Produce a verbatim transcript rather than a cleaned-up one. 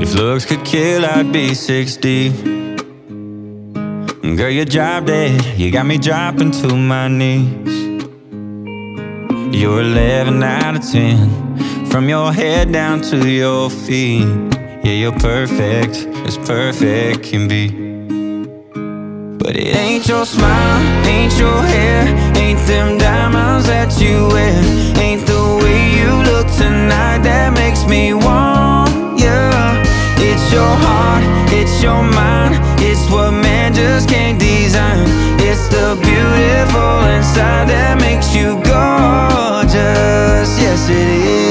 If looks could kill, I'd be sixty. Girl, you drop dead, you got me dropping to my knees. You're eleven out of ten, from your head down to your feet. Yeah, you're perfect, as perfect can be. But it ain't your smile, ain't your hair, ain't them diamonds that you wear, ain't the way you look tonight that makes me want you. It's your heart, it's your mind, it's what man just can't design. It's the beautiful inside that makes you gorgeous. Yes, it is.